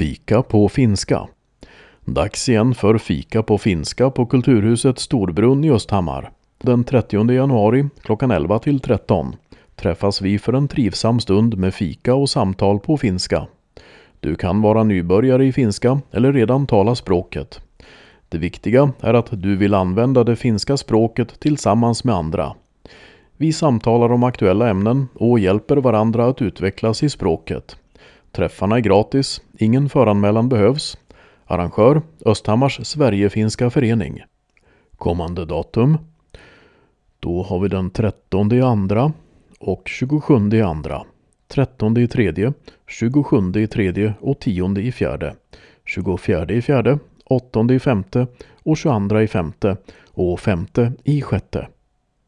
Fika på finska. Dags igen för fika på finska på Kulturhuset Storbrunn i Östhammar. Den 30 januari klockan 11 till 13 träffas vi för en trivsam stund med fika och samtal på finska. Du kan vara nybörjare i finska eller redan tala språket. Det viktiga är att du vill använda det finska språket tillsammans med andra. Vi samtalar om aktuella ämnen och hjälper varandra att utvecklas i språket. Träffarna är gratis, ingen föranmälan behövs. Arrangör Östhammars Sverigefinska förening. Kommande datum. Då har vi den 13/2 och 27/2. 13/3, 27/3 och 10/4. 24/4, 8/5 och 22/5 och 5/6.